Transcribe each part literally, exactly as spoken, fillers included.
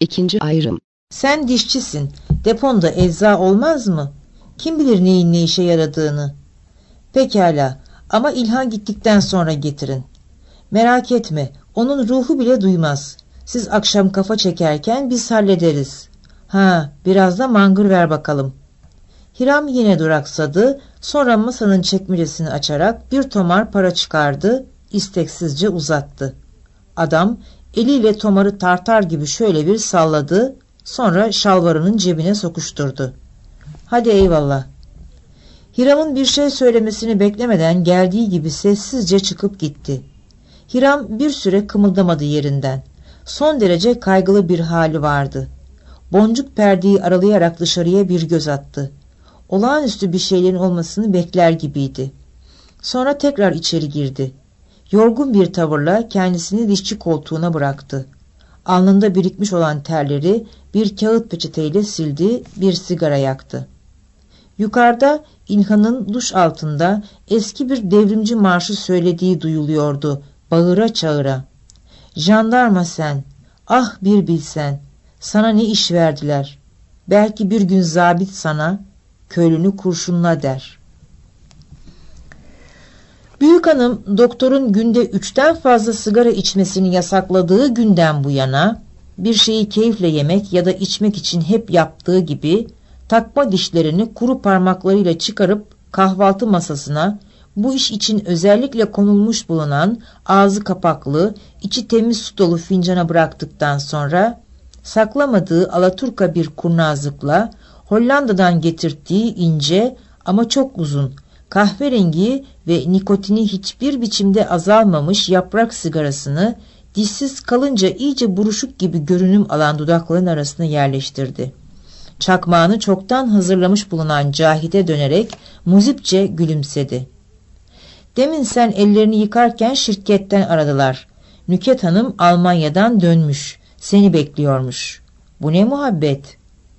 İkinci ayrım. Sen dişçisin. Deponda ecza olmaz mı? Kim bilir neyin ne işe yaradığını. Pekala, ama İlhan gittikten sonra getirin. Merak etme, onun ruhu bile duymaz. Siz akşam kafa çekerken biz hallederiz. Ha, biraz da mangır ver bakalım. Hiram yine duraksadı, sonra masanın çekmecesini açarak bir tomar para çıkardı, isteksizce uzattı. Adam eliyle tomarı tartar gibi şöyle bir salladı, sonra şalvarının cebine sokuşturdu. Hadi eyvallah. Hiram'ın bir şey söylemesini beklemeden geldiği gibi sessizce çıkıp gitti. Hiram bir süre kımıldamadı yerinden. Son derece kaygılı bir hali vardı. Boncuk perdeyi aralayarak dışarıya bir göz attı. Olağanüstü bir şeylerin olmasını bekler gibiydi. Sonra tekrar içeri girdi. Yorgun bir tavırla kendisini dişçi koltuğuna bıraktı. Alnında birikmiş olan terleri bir kağıt peçeteyle sildi, bir sigara yaktı. Yukarıda İlhan'ın duş altında eski bir devrimci marşı söylediği duyuluyordu, bağıra çağıra. Jandarma sen, ah bir bilsen, sana ne iş verdiler. Belki bir gün zabit sana, köylünü kurşunla der. Büyük hanım doktorun günde üçten fazla sigara içmesini yasakladığı günden bu yana bir şeyi keyifle yemek ya da içmek için hep yaptığı gibi takma dişlerini kuru parmaklarıyla çıkarıp kahvaltı masasına bu iş için özellikle konulmuş bulunan ağzı kapaklı, içi temiz su dolu fincana bıraktıktan sonra saklamadığı alaturka bir kurnazlıkla Hollanda'dan getirttiği ince ama çok uzun, kahverengi ve nikotini hiçbir biçimde azalmamış yaprak sigarasını dişsiz kalınca iyice buruşuk gibi görünüm alan dudakların arasına yerleştirdi. Çakmağını çoktan hazırlamış bulunan Cahit'e dönerek muzipçe gülümsedi. Demin sen ellerini yıkarken şirketten aradılar. Nüket Hanım Almanya'dan dönmüş. Seni bekliyormuş. Bu ne muhabbet?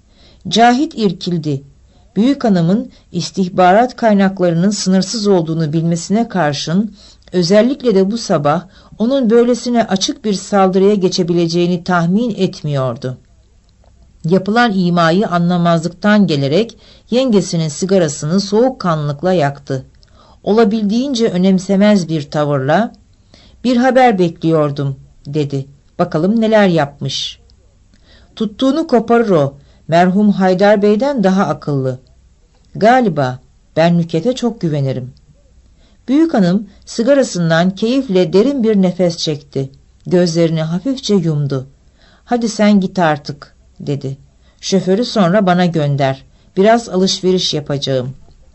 Cahit irkildi. Büyük hanımın istihbarat kaynaklarının sınırsız olduğunu bilmesine karşın özellikle de bu sabah onun böylesine açık bir saldırıya geçebileceğini tahmin etmiyordu. Yapılan imayı anlamazlıktan gelerek yengesinin sigarasını soğukkanlılıkla yaktı. Olabildiğince önemsemez bir tavırla "Bir haber bekliyordum," dedi. "Bakalım neler yapmış." "Tuttuğunu koparır o. Merhum Haydar Bey'den daha akıllı." "Galiba. Ben Nüket'e çok güvenirim." Büyük hanım sigarasından keyifle derin bir nefes çekti. Gözlerini hafifçe yumdu. "Hadi sen git artık," dedi. "Şoförü sonra bana gönder. Biraz alışveriş yapacağım."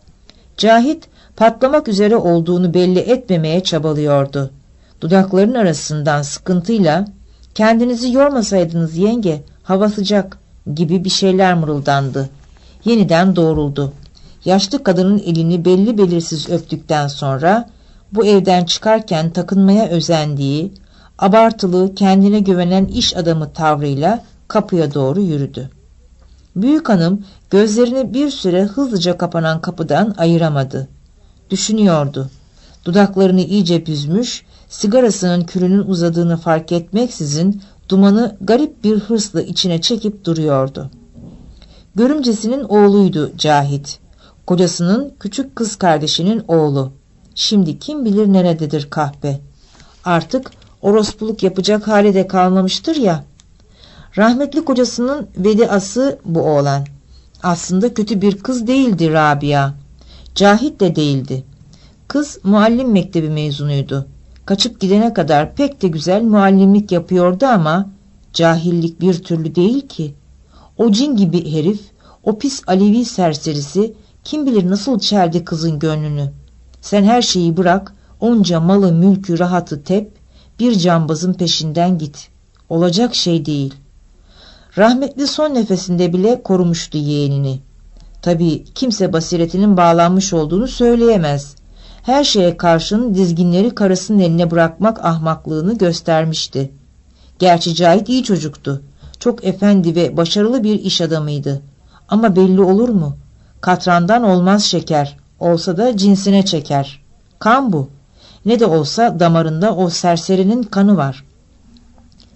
Cahit patlamak üzere olduğunu belli etmemeye çabalıyordu. Dudaklarının arasından sıkıntıyla "Kendinizi yormasaydınız yenge, hava sıcak," gibi bir şeyler mırıldandı. Yeniden doğruldu. Yaşlı kadının elini belli belirsiz öptükten sonra bu evden çıkarken takınmaya özendiği, abartılı, kendine güvenen iş adamı tavrıyla kapıya doğru yürüdü. Büyük hanım gözlerini bir süre hızlıca kapanan kapıdan ayıramadı. Düşünüyordu. Dudaklarını iyice büzmüş, sigarasının külünün uzadığını fark etmeksizin dumanı garip bir hırsla içine çekip duruyordu. Görümcesinin oğluydu Cahit. Kocasının küçük kız kardeşinin oğlu. Şimdi kim bilir nerededir kahpe. Artık orospuluk yapacak hali de kalmamıştır ya. Rahmetli kocasının veliası bu oğlan. Aslında kötü bir kız değildi Rabia. Cahit de değildi. Kız muallim mektebi mezunuydu. Kaçıp gidene kadar pek de güzel muallimlik yapıyordu ama cahillik bir türlü değil ki. O cin gibi herif, o pis Alevi serserisi kim bilir nasıl çeldi kızın gönlünü. Sen her şeyi bırak, onca malı mülkü rahatı tep, bir cambazın peşinden git. Olacak şey değil. Rahmetli son nefesinde bile korumuştu yeğenini. Tabii kimse basiretinin bağlanmış olduğunu söyleyemez. Her şeye karşın dizginleri karısının eline bırakmak ahmaklığını göstermişti. Gerçi Cahit iyi çocuktu. Çok efendi ve başarılı bir iş adamıydı. Ama belli olur mu? Katrandan olmaz şeker. Olsa da cinsine çeker. Kan bu. Ne de olsa damarında o serserinin kanı var.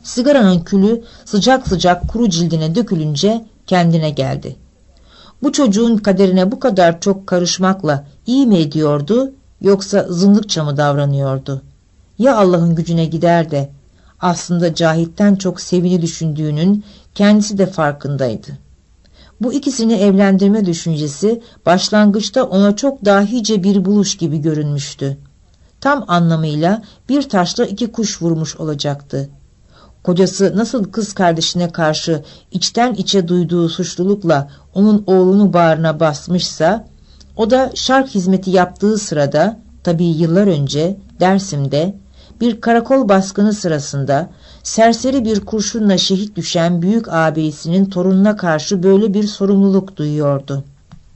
Sigaranın külü sıcak sıcak kuru cildine dökülünce kendine geldi. Bu çocuğun kaderine bu kadar çok karışmakla iyi mi ediyordu, yoksa zındıkça mı davranıyordu? Ya Allah'ın gücüne gider de aslında Cahit'ten çok Sevin'i düşündüğünün kendisi de farkındaydı. Bu ikisini evlendirme düşüncesi başlangıçta ona çok dahice bir buluş gibi görünmüştü. Tam anlamıyla bir taşla iki kuş vurmuş olacaktı. Kocası nasıl kız kardeşine karşı içten içe duyduğu suçlulukla onun oğlunu bağrına basmışsa, o da şark hizmeti yaptığı sırada, tabii yıllar önce Dersim'de bir karakol baskını sırasında serseri bir kurşunla şehit düşen büyük ağabeyisinin torununa karşı böyle bir sorumluluk duyuyordu.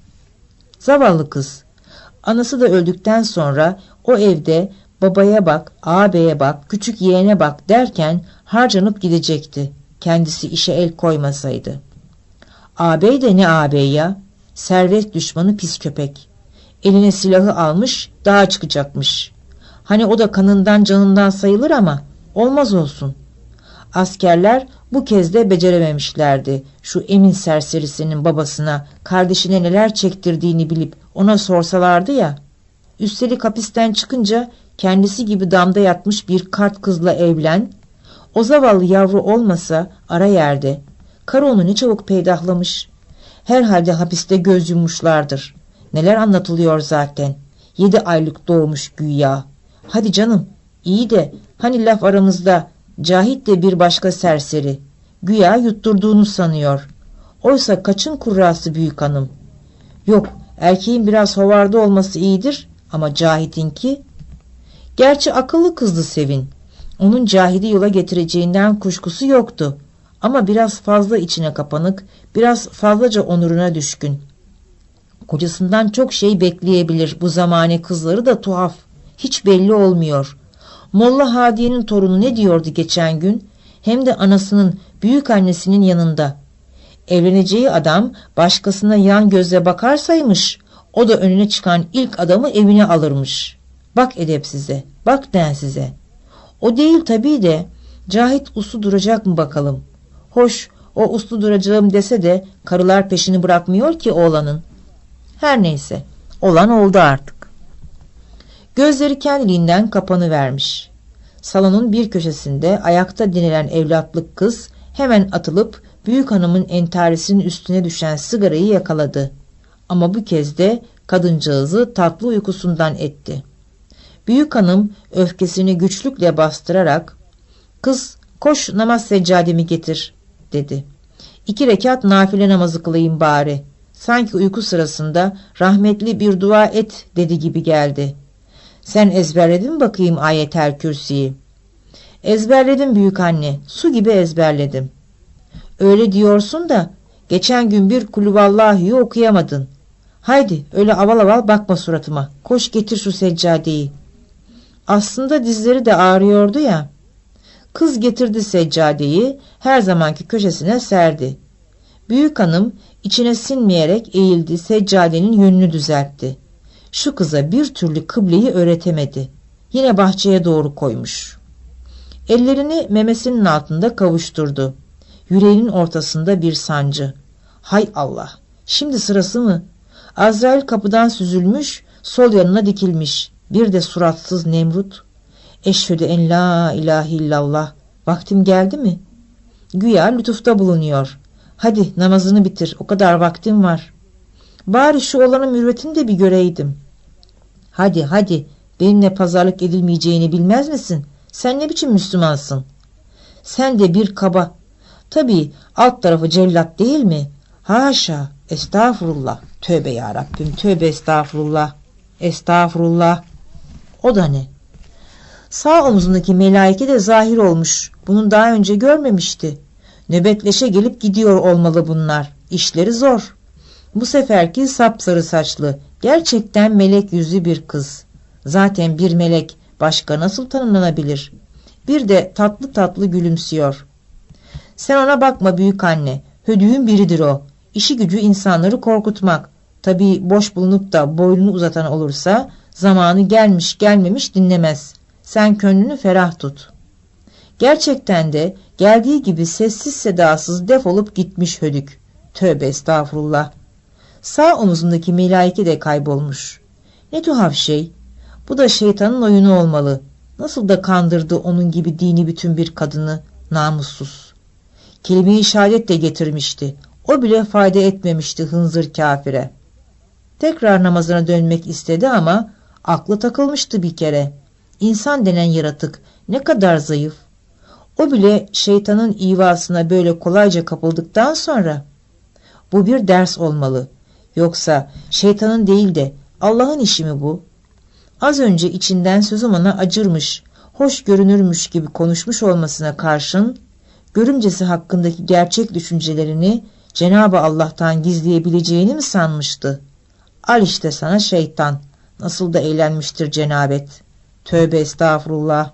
Zavallı kız, anası da öldükten sonra o evde babaya bak, ağabeye bak, küçük yeğene bak derken harcanıp gidecekti, kendisi işe el koymasaydı. Ağabey de ne ağabey ya? Servet düşmanı pis köpek. Eline silahı almış, dağa çıkacakmış. Hani o da kanından canından sayılır ama olmaz olsun. Askerler bu kez de becerememişlerdi şu Emin serserisinin babasına kardeşine neler çektirdiğini bilip ona sorsalardı ya. Üstelik hapisten çıkınca kendisi gibi damda yatmış bir kart kızla evlen, o zavallı yavru olmasa ara yerde, karı onu ne çabuk peydahlamış. Herhalde hapiste göz yummuşlardır. Neler anlatılıyor zaten. Yedi aylık doğmuş güya. Hadi canım, iyi de hani laf aramızda Cahit de bir başka serseri. Güya yutturduğunu sanıyor. Oysa kaçın kurrası büyük hanım. Yok, erkeğin biraz hovarda olması iyidir ama Cahit'inki... Gerçi akıllı kızdı Sevin. Onun Cahit'i yola getireceğinden kuşkusu yoktu. Ama biraz fazla içine kapanık, biraz fazlaca onuruna düşkün. Kocasından çok şey bekleyebilir, bu zamane kızları da tuhaf. Hiç belli olmuyor. Molla Hadiye'nin torunu ne diyordu geçen gün? Hem de anasının, büyük annesinin yanında. Evleneceği adam başkasına yan gözle bakarsaymış, o da önüne çıkan ilk adamı evine alırmış. Bak edepsize, bak densize. O değil tabii de Cahit uslu duracak mı bakalım? Hoş, o uslu duracağım dese de karılar peşini bırakmıyor ki oğlanın. Her neyse, olan oldu artık. Gözleri kendiliğinden kapanıvermiş. Salonun bir köşesinde ayakta dinilen evlatlık kız hemen atılıp büyük hanımın entarisinin üstüne düşen sigarayı yakaladı. Ama bu kez de kadıncağızı tatlı uykusundan etti. Büyük hanım öfkesini güçlükle bastırarak "Kız, koş namaz seccademi getir," dedi. "İki rekat nafile namazı kılayım bari. Sanki uyku sırasında rahmetli bir dua et dedi gibi geldi. Sen ezberledin mi bakayım Ayetel Kürsi'yi?" "Ezberledim büyük anne, su gibi ezberledim." "Öyle diyorsun da geçen gün bir kulüvallahi'yi okuyamadın. Haydi öyle aval aval bakma suratıma, koş getir şu seccadeyi." Aslında dizleri de ağrıyordu ya. Kız getirdi seccadeyi, her zamanki köşesine serdi. Büyük hanım içine sinmeyerek eğildi, seccadenin yönünü düzeltti. Şu kıza bir türlü kıbleyi öğretemedi. Yine bahçeye doğru koymuş. Ellerini memesinin altında kavuşturdu. Yüreğinin ortasında bir sancı. Hay Allah! Şimdi sırası mı? Azrail kapıdan süzülmüş, sol yanına dikilmiş. Bir de suratsız Nemrut. Eşhedü en la ilahe illallah. Vaktim geldi mi? Güya lütufta bulunuyor. Hadi namazını bitir, o kadar vaktim var. Bari şu olanın mürvetini de bir göreydim. Hadi hadi, benimle pazarlık edilmeyeceğini bilmez misin? Sen ne biçim Müslümansın? Sen de bir kaba. Tabii alt tarafı cellat değil mi? Haşa, estağfurullah. Tövbe yarabbim, tövbe estağfurullah. Estağfurullah. O da ne? Sağ omzundaki melaike de zahir olmuş. Bunun daha önce görmemişti. Nöbetleşe gelip gidiyor olmalı bunlar. İşleri zor. Bu seferki sapsarı saçlı, gerçekten melek yüzlü bir kız. Zaten bir melek başka nasıl tanımlanabilir? Bir de tatlı tatlı gülümsüyor. Sen ona bakma büyük anne. Hödüğün biridir o. İşi gücü insanları korkutmak. Tabii boş bulunup da boynunu uzatan olursa zamanı gelmiş gelmemiş dinlemez. Sen gönlünü ferah tut. Gerçekten de Geldiği gibi sessiz sedasız defolup gitmiş hödük. Tövbe estağfurullah. Sağ omuzundaki melaike de kaybolmuş. Ne tuhaf şey. Bu da şeytanın oyunu olmalı. Nasıl da kandırdı onun gibi dini bütün bir kadını, namussuz. Kelime-i şehadet de getirmişti. O bile fayda etmemişti hınzır kafire. Tekrar namazına dönmek istedi ama aklı takılmıştı bir kere. İnsan denen yaratık ne kadar zayıf. O bile şeytanın ivasına böyle kolayca kapıldıktan sonra. Bu bir ders olmalı. Yoksa şeytanın değil de Allah'ın işi mi bu? Az önce içinden sözüm ona acırmış, hoş görünürmüş gibi konuşmuş olmasına karşın, görümcesi hakkındaki gerçek düşüncelerini Cenab-ı Allah'tan gizleyebileceğini mi sanmıştı? Al işte sana şeytan, nasıl da eğlenmiştir cenabet. Tövbe estağfurullah.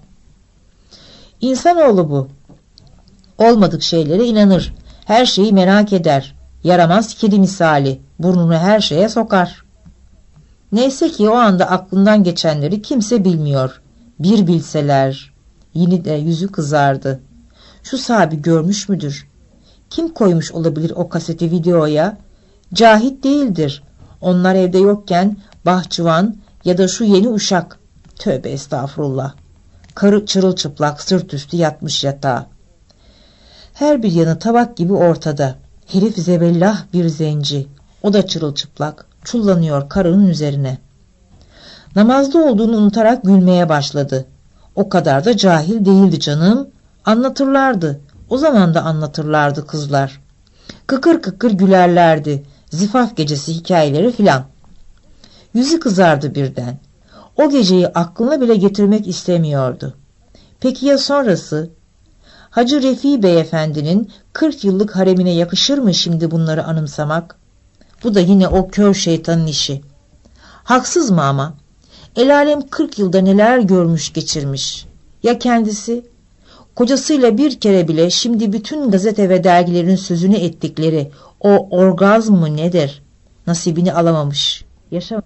İnsanoğlu bu. Olmadık şeylere inanır, her şeyi merak eder, yaramaz kedi misali, burnunu her şeye sokar. Neyse ki o anda aklından geçenleri kimse bilmiyor. Bir bilseler. Yine de yüzü kızardı. Şu sahibi görmüş müdür? Kim koymuş olabilir o kaseti videoya? Cahit değildir. Onlar evde yokken bahçıvan ya da şu yeni uşak. Tövbe estağfurullah. Karı çırılçıplak sırt üstü yatmış yatağa. Her bir yanı tabak gibi ortada. Herif zebellah bir zenci. O da çırılçıplak. Çullanıyor karının üzerine. Namazda olduğunu unutarak gülmeye başladı. O kadar da cahil değildi canım. Anlatırlardı. O zaman da anlatırlardı kızlar. Kıkır kıkır gülerlerdi. Zifaf gecesi hikayeleri filan. Yüzü kızardı birden. O geceyi aklına bile getirmek istemiyordu. Peki ya sonrası? Hacı Refi Beyefendinin kırk yıllık haremine yakışır mı şimdi bunları anımsamak? Bu da yine o kör şeytanın işi. Haksız mı ama? El alem kırk yılda neler görmüş geçirmiş. Ya kendisi? Kocasıyla bir kere bile şimdi bütün gazete ve dergilerin sözünü ettikleri o orgazm mı nedir? Nasibini alamamış. Yaşa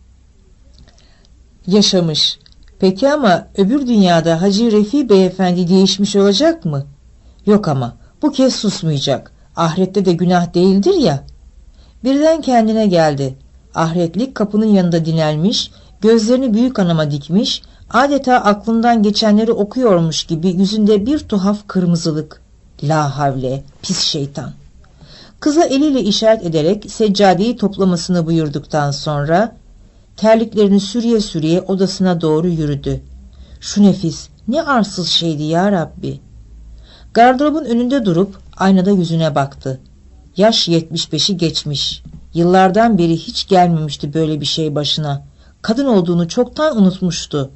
Yaşamış. Peki ama öbür dünyada Hacı Refi Beyefendi değişmiş olacak mı? Yok ama bu kez susmayacak. Ahirette de günah değildir ya. Birden kendine geldi. Ahretlik kapının yanında dinelmiş, gözlerini büyük anama dikmiş, adeta aklından geçenleri okuyormuş gibi yüzünde bir tuhaf kırmızılık. La havle, pis şeytan. Kıza eliyle işaret ederek seccadeyi toplamasını buyurduktan sonra terliklerini sürüye sürüye odasına doğru yürüdü. Şu nefis ne arsız şeydi ya Rabbi. Gardırobun önünde durup aynada yüzüne baktı. Yaş yetmiş beşi geçmiş. Yıllardan beri hiç gelmemişti böyle bir şey başına. Kadın olduğunu çoktan unutmuştu.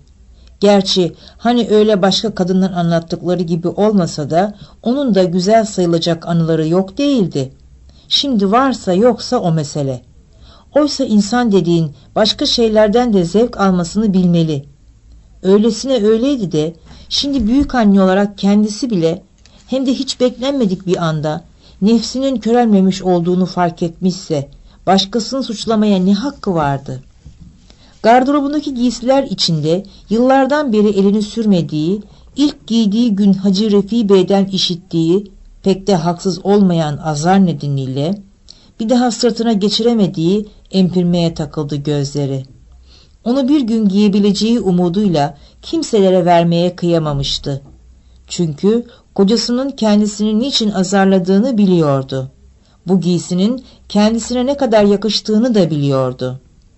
Gerçi hani öyle başka kadınlar anlattıkları gibi olmasa da onun da güzel sayılacak anıları yok değildi. Şimdi varsa yoksa o mesele. Oysa insan dediğin başka şeylerden de zevk almasını bilmeli. Öylesine öyleydi de şimdi büyük anne olarak kendisi bile hem de hiç beklenmedik bir anda nefsinin körelmemiş olduğunu fark etmişse başkasını suçlamaya ne hakkı vardı? Gardırobundaki giysiler içinde yıllardan beri elini sürmediği, ilk giydiği gün Hacı Refi Bey'den işittiği, pek de haksız olmayan azar nedeniyle bir daha sırtına geçiremediği empirmeye takıldı gözleri. Onu bir gün giyebileceği umuduyla kimselere vermeye kıyamamıştı. Çünkü kocasının kendisini niçin azarladığını biliyordu. Bu giysinin kendisine ne kadar yakıştığını da biliyordu.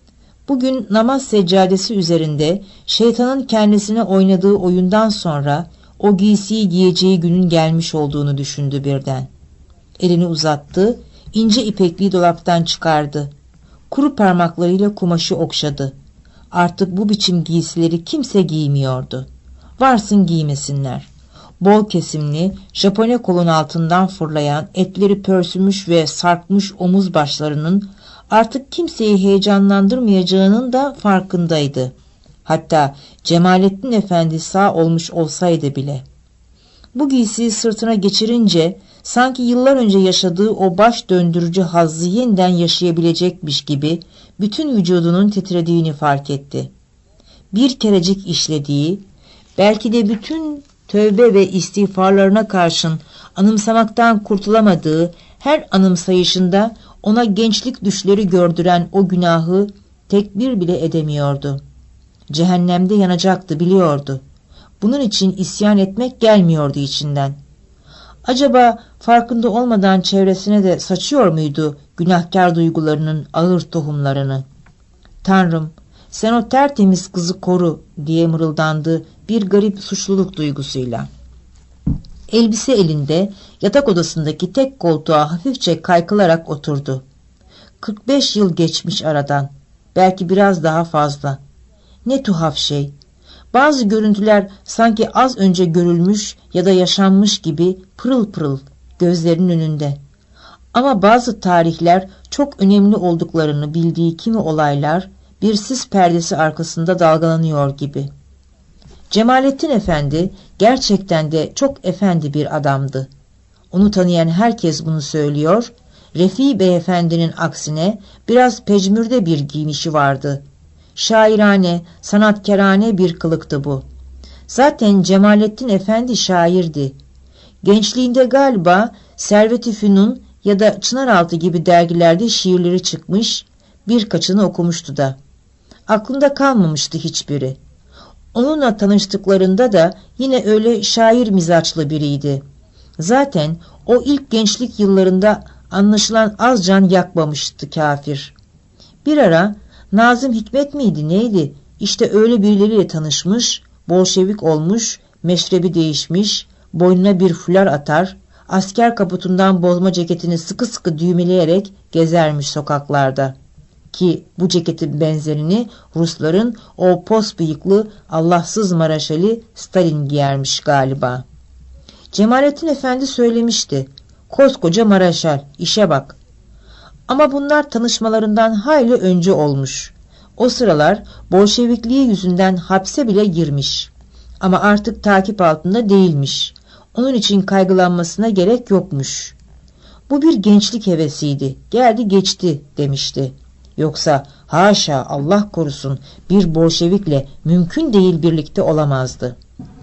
Bugün namaz seccadesi üzerinde şeytanın kendisine oynadığı oyundan sonra o giysiyi giyeceği günün gelmiş olduğunu düşündü birden. Elini uzattı, ince ipekliği dolaptan çıkardı. Kuru parmaklarıyla kumaşı okşadı. Artık bu biçim giysileri kimse giymiyordu. Varsın giymesinler. Bol kesimli, Japone kolun altından fırlayan, etleri pörsümüş ve sarkmış omuz başlarının artık kimseyi heyecanlandırmayacağının da farkındaydı. Hatta Cemalettin Efendi sağ olmuş olsaydı bile. Bu giysiyi sırtına geçirince sanki yıllar önce yaşadığı o baş döndürücü hazzı yeniden yaşayabilecekmiş gibi bütün vücudunun titrediğini fark etti. Bir kerecik işlediği, belki de bütün tövbe ve istiğfarlarına karşın anımsamaktan kurtulamadığı her anımsayışında ona gençlik düşleri gördüren o günahı tekbir bile edemiyordu. Cehennemde yanacaktı, biliyordu. Bunun için isyan etmek gelmiyordu içinden. Acaba farkında olmadan çevresine de saçıyor muydu günahkar duygularının ağır tohumlarını? Tanrım, sen o tertemiz kızı koru diye mırıldandı bir garip suçluluk duygusuyla. Elbise elinde yatak odasındaki tek koltuğa hafifçe kaykılarak oturdu. kırk beş yıl geçmiş aradan, belki biraz daha fazla. Ne tuhaf şey. Bazı görüntüler sanki az önce görülmüş ya da yaşanmış gibi pırıl pırıl gözlerinin önünde. Ama bazı tarihler çok önemli olduklarını bildiği kimi olaylar bir sis perdesi arkasında dalgalanıyor gibi. Cemalettin Efendi gerçekten de çok efendi bir adamdı. Onu tanıyan herkes bunu söylüyor. Refi Beyefendinin aksine biraz pecmürde bir giyinişi vardı. Şairane, sanatkarane bir kılıktı bu. Zaten Cemalettin Efendi şairdi. Gençliğinde galiba Servet-i Fünun ya da Çınaraltı gibi dergilerde şiirleri çıkmış, birkaçını okumuştu da. Aklında kalmamıştı hiçbiri. Onunla tanıştıklarında da yine öyle şair mizaçlı biriydi. Zaten o ilk gençlik yıllarında anlaşılan az can yakmamıştı kafir. Bir ara Nazım Hikmet miydi neydi? İşte öyle birileriyle tanışmış, Bolşevik olmuş, meşrebi değişmiş, boynuna bir fular atar, asker kaputundan bozma ceketini sıkı sıkı düğmeleyerek gezermiş sokaklarda. Ki bu ceketin benzerini Rusların o pos bıyıklı Allahsız Maraşali Stalin giyermiş galiba. Cemalettin Efendi söylemişti. Koskoca Maraşal, işe bak. Ama bunlar tanışmalarından hayli önce olmuş. O sıralar Bolşevikliği yüzünden hapse bile girmiş. Ama artık takip altında değilmiş. Onun için kaygılanmasına gerek yokmuş. Bu bir gençlik hevesiydi. Geldi geçti demişti. Yoksa haşa Allah korusun bir Bolşevikle mümkün değil birlikte olamazdı.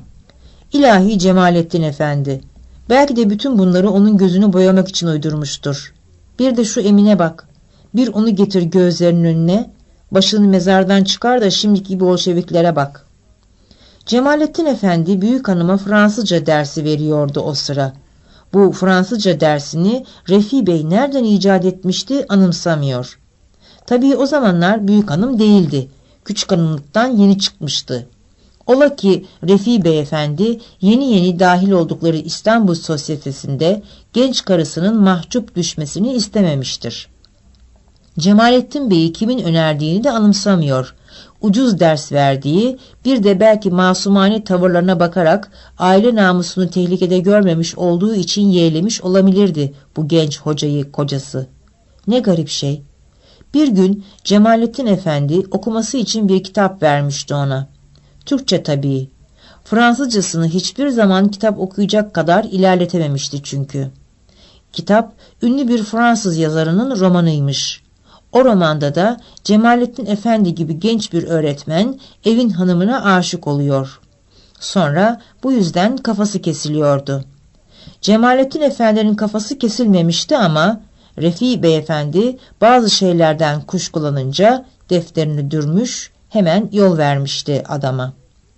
İlahi Cemalettin Efendi. Belki de bütün bunları onun gözünü boyamak için uydurmuştur. Bir de şu Emine bak. Bir onu getir gözlerinin önüne. Başını mezardan çıkar da şimdiki Bolşeviklere bak. Cemalettin Efendi büyük hanıma Fransızca dersi veriyordu o sıra. Bu Fransızca dersini Refi Bey nereden icat etmişti anımsamıyor. Tabii o zamanlar büyük hanım değildi. Küçük hanımlıktan yeni çıkmıştı. Ola ki Refi Beyefendi yeni yeni dahil oldukları İstanbul sosyetesinde genç karısının mahcup düşmesini istememiştir. Cemalettin Bey'i kimin önerdiğini de anımsamıyor. Ucuz ders verdiği, bir de belki masumane tavırlarına bakarak aile namusunu tehlikede görmemiş olduğu için yeğlemiş olabilirdi bu genç hocayı kocası. Ne garip şey. Bir gün Cemalettin Efendi okuması için bir kitap vermişti ona. Türkçe tabii. Fransızcasını hiçbir zaman kitap okuyacak kadar ilerletememişti çünkü. Kitap ünlü bir Fransız yazarının romanıymış. O romanda da Cemalettin Efendi gibi genç bir öğretmen evin hanımına aşık oluyor. Sonra bu yüzden kafası kesiliyordu. Cemalettin Efendi'nin kafası kesilmemişti ama Refi Beyefendi bazı şeylerden kuşkulanınca defterini dürmüş, hemen yol vermişti adama.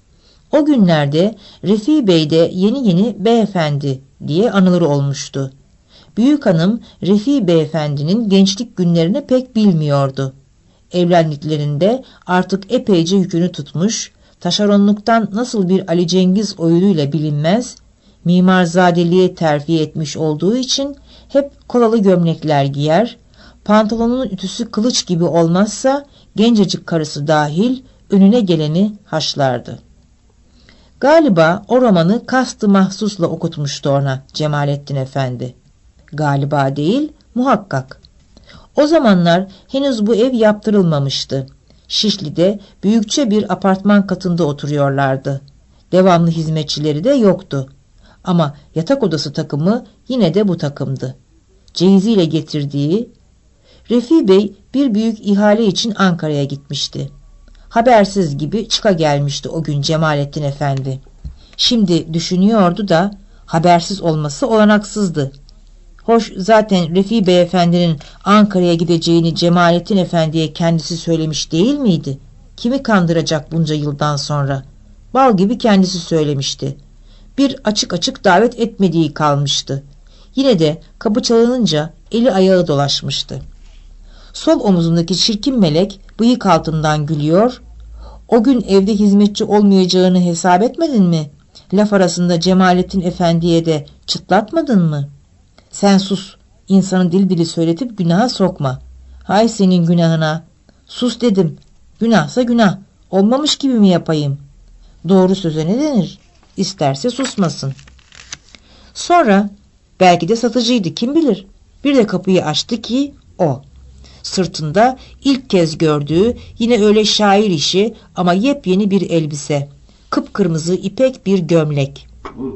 O günlerde Refi Bey de yeni yeni beyefendi diye anılır olmuştu. Büyük hanım Refi Beyefendi'nin gençlik günlerini pek bilmiyordu. Evlendiklerinde artık epeyce yükünü tutmuş, taşeronluktan nasıl bir Ali Cengiz oyunuyla bilinmez, mimarzadeliğe terfi etmiş olduğu için hep kolalı gömlekler giyer, pantolonunun ütüsü kılıç gibi olmazsa gencecik karısı dahil önüne geleni haşlardı. Galiba o romanı kastı mahsusla okutmuştu ona Cemalettin Efendi. Galiba değil, muhakkak. O zamanlar henüz bu ev yaptırılmamıştı. Şişli'de büyükçe bir apartman katında oturuyorlardı. Devamlı hizmetçileri de yoktu. Ama yatak odası takımı yine de bu takımdı. Ceyiziyle getirdiği, Refi Bey bir büyük ihale için Ankara'ya gitmişti. Habersiz gibi çıka gelmişti o gün Cemalettin Efendi. Şimdi düşünüyordu da habersiz olması olanaksızdı. Hoş, zaten Refi Beyefendi'nin Ankara'ya gideceğini Cemalettin Efendi'ye kendisi söylemiş değil miydi? Kimi kandıracak bunca yıldan sonra? Bal gibi kendisi söylemişti. Bir açık açık davet etmediği kalmıştı. Yine de kapı çalınınca eli ayağı dolaşmıştı. Sol omuzundaki çirkin melek bıyık altından gülüyor. O gün evde hizmetçi olmayacağını hesap etmedin mi? Laf arasında Cemalettin Efendi'ye de çıtlatmadın mı? Sen sus, insanı dil dili söyletip günaha sokma. Hay senin günahına. Sus dedim. Günahsa günah. Olmamış gibi mi yapayım? Doğru söze ne denir? İsterse susmasın. Sonra belki de satıcıydı, kim bilir. Bir de kapıyı açtı ki o. Sırtında ilk kez gördüğü yine öyle şair işi ama yepyeni bir elbise. Kıpkırmızı ipek bir gömlek.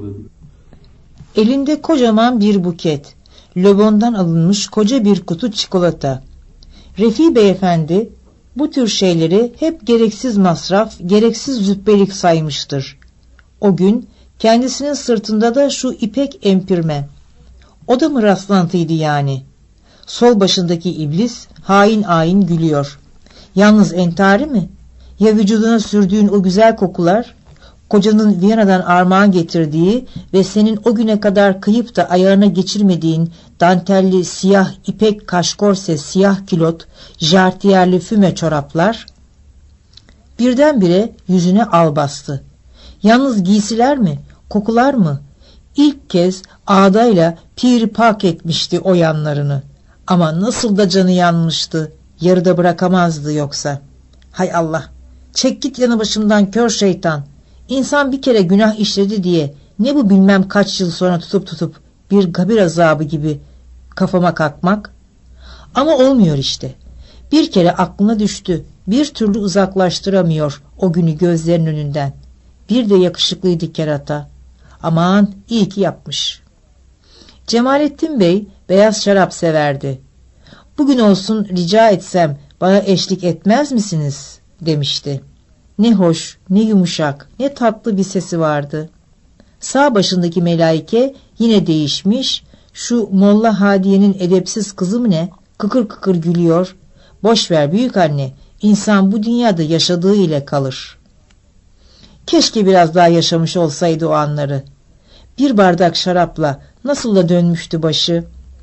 Elinde kocaman bir buket. Lobon'dan alınmış koca bir kutu çikolata. Refi Beyefendi bu tür şeyleri hep gereksiz masraf, gereksiz züppelik saymıştır. O gün kendisinin sırtında da şu ipek empirme. O da mı rastlantıydı yani? Sol başındaki iblis hain hain gülüyor. Yalnız entari mi? Ya vücuduna sürdüğün o güzel kokular, kocanın Viyana'dan armağan getirdiği ve senin o güne kadar kıyıp da ayağına geçirmediğin dantelli siyah ipek kaşkorse siyah kilot, jartiyerli füme çoraplar? Birdenbire yüzüne al bastı. Yalnız giysiler mi, kokular mı? İlk kez ağdayla pir pak etmişti o yanlarını. Ama nasıl da canı yanmıştı. Yarıda bırakamazdı yoksa. Hay Allah! Çek git yanı başımdan kör şeytan! İnsan bir kere günah işledi diye ne bu bilmem kaç yıl sonra tutup tutup bir kabir azabı gibi kafama kalkmak? Ama olmuyor işte. Bir kere aklına düştü. Bir türlü uzaklaştıramıyor o günü gözlerinin önünden. Bir de yakışıklıydı kerata. Aman iyi ki yapmış. Cemalettin Bey beyaz şarap severdi. Bugün olsun rica etsem bana eşlik etmez misiniz demişti. Ne hoş, ne yumuşak, ne tatlı bir sesi vardı. Sağ başındaki melaike yine değişmiş, şu Molla Hadiye'nin edepsiz kızı mı ne, kıkır kıkır gülüyor. Boş ver büyük anne, insan bu dünyada yaşadığı ile kalır. Keşke biraz daha yaşamış olsaydı o anları. Bir bardak şarapla nasıl da dönmüştü başı.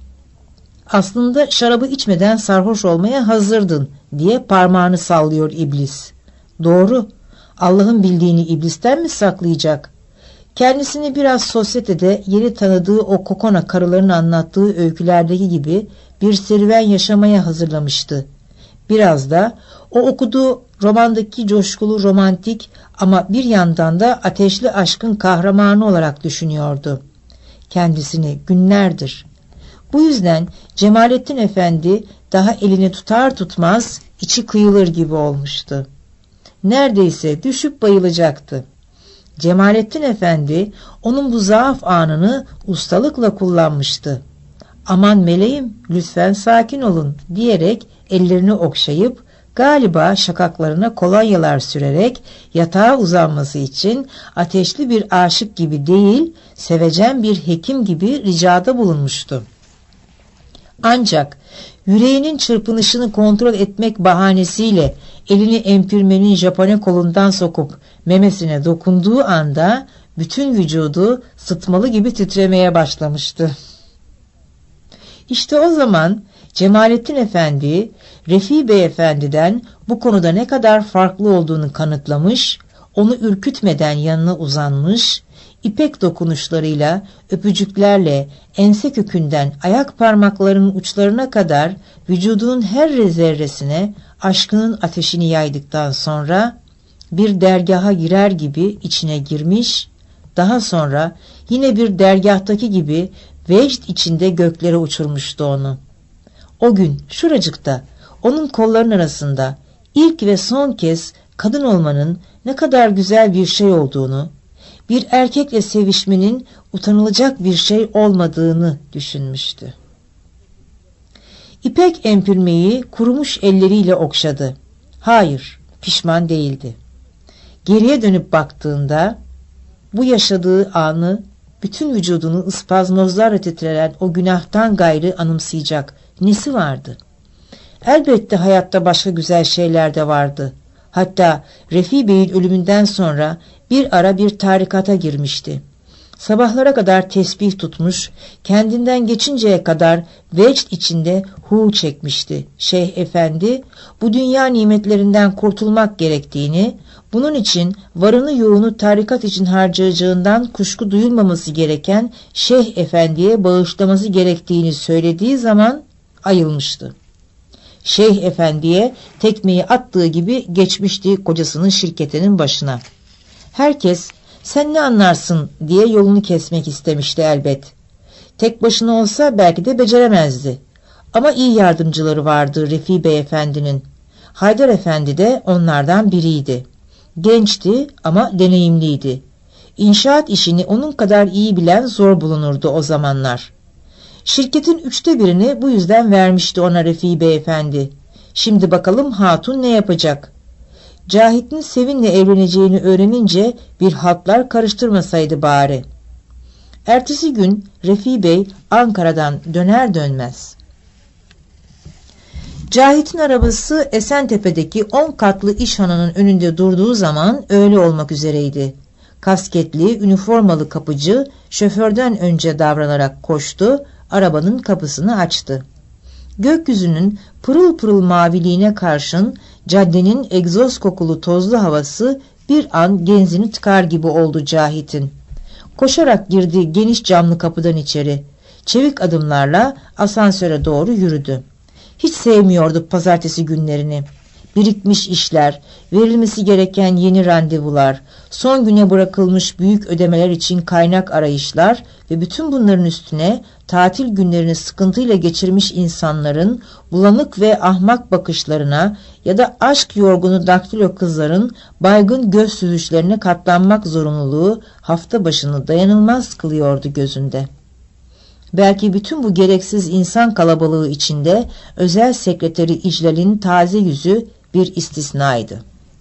Aslında şarabı içmeden sarhoş olmaya hazırdın diye parmağını sallıyor iblis. Doğru, Allah'ın bildiğini iblisten mi saklayacak? Kendisini biraz sosyetede yeni tanıdığı o kokona karıların anlattığı öykülerdeki gibi bir serüven yaşamaya hazırlamıştı. Biraz da o okuduğu romandaki coşkulu romantik ama bir yandan da ateşli aşkın kahramanı olarak düşünüyordu. Kendisini günlerdir. Bu yüzden Cemalettin Efendi daha elini tutar tutmaz içi kıyılır gibi olmuştu. Neredeyse düşüp bayılacaktı. Cemalettin Efendi onun bu zaaf anını ustalıkla kullanmıştı. Aman meleğim lütfen sakin olun diyerek ellerini okşayıp galiba şakaklarına kolonyalar sürerek yatağa uzanması için ateşli bir aşık gibi değil, sevecen bir hekim gibi ricada bulunmuştu. Ancak yüreğinin çırpınışını kontrol etmek bahanesiyle elini empirmenin Japone kolundan sokup memesine dokunduğu anda bütün vücudu sıtmalı gibi titremeye başlamıştı. İşte o zaman Cemalettin Efendi, Refi Beyefendi'den bu konuda ne kadar farklı olduğunu kanıtlamış, onu ürkütmeden yanına uzanmış, ipek dokunuşlarıyla, öpücüklerle, ense kökünden ayak parmaklarının uçlarına kadar vücudunun her zerresine aşkının ateşini yaydıktan sonra bir dergaha girer gibi içine girmiş, daha sonra yine bir dergahtaki gibi vecd içinde göklere uçurmuştu onu. O gün şuracıkta onun kollarının arasında ilk ve son kez kadın olmanın ne kadar güzel bir şey olduğunu, bir erkekle sevişmenin utanılacak bir şey olmadığını düşünmüştü. İpek empirmeyi kurumuş elleriyle okşadı. Hayır, pişman değildi. Geriye dönüp baktığında Bu yaşadığı anı, bütün vücudunu ıspazmozlarla titreyen o günahtan gayrı anımsayacak nesi vardı? Elbette hayatta başka güzel şeyler de vardı. Hatta Refi Bey'in ölümünden sonra bir ara bir tarikata girmişti. Sabahlara kadar tesbih tutmuş, kendinden geçinceye kadar vecd içinde hu çekmişti. Şeyh Efendi, bu dünya nimetlerinden kurtulmak gerektiğini, bunun için varını yoğunu tarikat için harcayacağından kuşku duyulmaması gereken Şeyh Efendi'ye bağışlaması gerektiğini söylediği zaman ayılmıştı. Şeyh Efendi'ye tekmeyi attığı gibi geçmişti kocasının şirketinin başına. Herkes sen ne anlarsın diye yolunu kesmek istemişti elbet. Tek başına olsa belki de beceremezdi. Ama iyi yardımcıları vardı Refi Bey Efendi'nin. Haydar Efendi de onlardan biriydi. Gençti ama deneyimliydi. İnşaat işini onun kadar iyi bilen zor bulunurdu o zamanlar. Şirketin üçte birini bu yüzden vermişti ona Refi Bey Efendi. Şimdi bakalım hatun ne yapacak? Cahit'in Sevin'le evleneceğini öğrenince bir haltlar karıştırmasaydı bari. Ertesi gün Refi Bey Ankara'dan döner dönmez Cahit'in arabası Esentepe'deki on katlı işhanının önünde durduğu zaman öğle olmak üzereydi. Kasketli, üniformalı kapıcı şoförden önce davranarak koştu, arabanın kapısını açtı. Gökyüzünün pırıl pırıl maviliğine karşın caddenin egzoz kokulu tozlu havası bir an genzini tıkar gibi oldu Cahit'in. Koşarak girdi geniş camlı kapıdan içeri. Çevik adımlarla asansöre doğru yürüdü. Hiç sevmiyordu pazartesi günlerini. Birikmiş işler, verilmesi gereken yeni randevular, son güne bırakılmış büyük ödemeler için kaynak arayışlar ve bütün bunların üstüne tatil günlerini sıkıntıyla geçirmiş insanların bulanık ve ahmak bakışlarına ya da aşk yorgunu daktilo kızların baygın göz süzüşlerine katlanmak zorunluluğu hafta başını dayanılmaz kılıyordu gözünde. Belki bütün bu gereksiz insan kalabalığı içinde özel sekreteri İclal'in taze yüzü bir istisnaydı.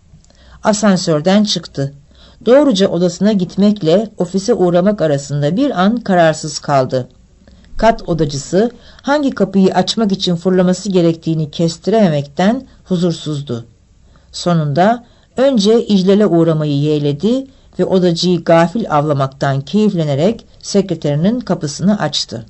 Asansörden çıktı. Doğruca odasına gitmekle ofise uğramak arasında bir an kararsız kaldı. Kat odacısı hangi kapıyı açmak için fırlaması gerektiğini kestirememekten huzursuzdu. Sonunda önce İclal'e uğramayı yeğledi ve odacıyı gafil avlamaktan keyiflenerek sekreterinin kapısını açtı.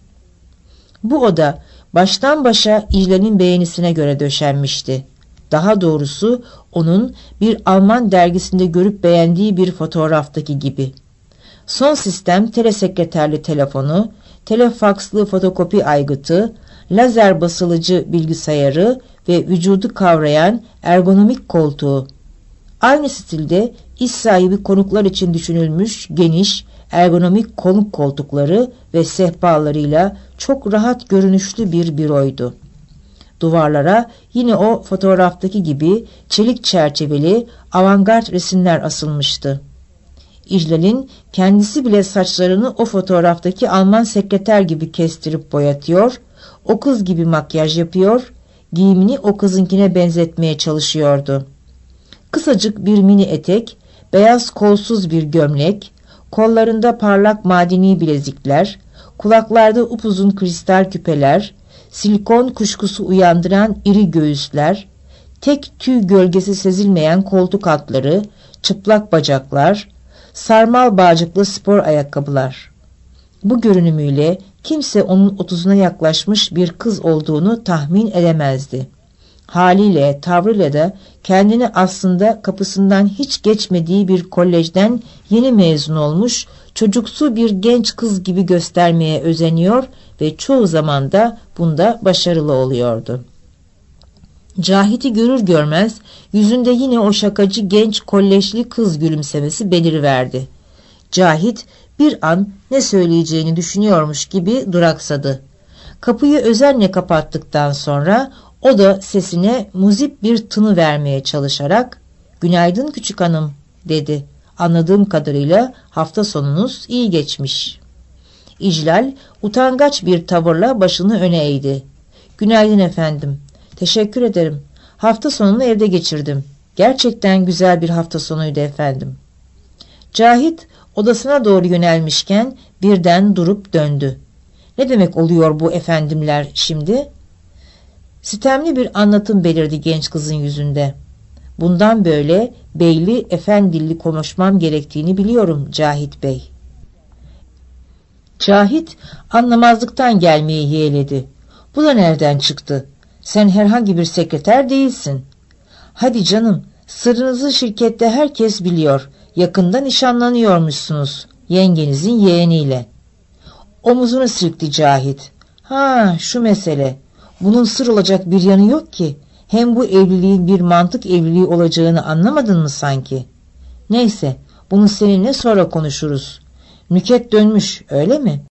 Bu oda baştan başa İclal'in beğenisine göre döşenmişti. Daha doğrusu onun bir Alman dergisinde görüp beğendiği bir fotoğraftaki gibi. Son sistem telesekreterli telefonu, telefakslı fotokopi aygıtı, lazer basılıcı bilgisayarı ve vücudu kavrayan ergonomik koltuğu. Aynı stilde iş sahibi konuklar için düşünülmüş geniş, ergonomik konuk koltukları ve sehpalarıyla çok rahat görünüşlü bir büroydu. Duvarlara yine o fotoğraftaki gibi çelik çerçeveli avantgard resimler asılmıştı. İclal'in kendisi bile saçlarını o fotoğraftaki Alman sekreter gibi kestirip boyatıyor, o kız gibi makyaj yapıyor, giyimini o kızınkine benzetmeye çalışıyordu. Kısacık bir mini etek, beyaz kolsuz bir gömlek, kollarında parlak madeni bilezikler, kulaklarda upuzun kristal küpeler, silikon kuşkusu uyandıran iri göğüsler, tek tüy gölgesi sezilmeyen koltuk altları, çıplak bacaklar, sarmal bağcıklı spor ayakkabılar. Bu görünümüyle kimse onun otuzuna yaklaşmış bir kız olduğunu tahmin edemezdi. Haliyle, tavrıyla da kendini aslında kapısından hiç geçmediği bir kolejden yeni mezun olmuş, çocuksu bir genç kız gibi göstermeye özeniyor ve çoğu zaman da bunda başarılı oluyordu. Cahit'i görür görmez yüzünde yine o şakacı genç kolleşli kız gülümsemesi beliriverdi. Cahit bir an ne söyleyeceğini düşünüyormuş gibi duraksadı. Kapıyı özenle kapattıktan sonra o da sesine muzip bir tını vermeye çalışarak "Günaydın küçük hanım" dedi. "Anladığım kadarıyla hafta sonunuz iyi geçmiş." İclal utangaç bir tavırla başını öne eğdi. "Günaydın efendim. Teşekkür ederim. Hafta sonunu evde geçirdim. Gerçekten güzel bir hafta sonuydu efendim." Cahit Odasına doğru yönelmişken birden durup döndü. Ne demek oluyor bu efendimler şimdi? Sitemli bir anlatım belirdi genç kızın yüzünde. Bundan böyle beyli efendilli konuşmam gerektiğini biliyorum Cahit Bey. Cahit anlamazlıktan gelmeyi yeğledi. Bu da nereden çıktı? Sen herhangi bir sekreter değilsin. Hadi canım, sırrınızı şirkette herkes biliyor. Yakında nişanlanıyormuşsunuz yengenizin yeğeniyle. Omuzunu silkti Cahit. Ha, şu mesele. Bunun sır olacak bir yanı yok ki. Hem bu evliliğin bir mantık evliliği olacağını anlamadın mı sanki? Neyse, bunu seninle sonra konuşuruz. Nüket dönmüş, öyle mi?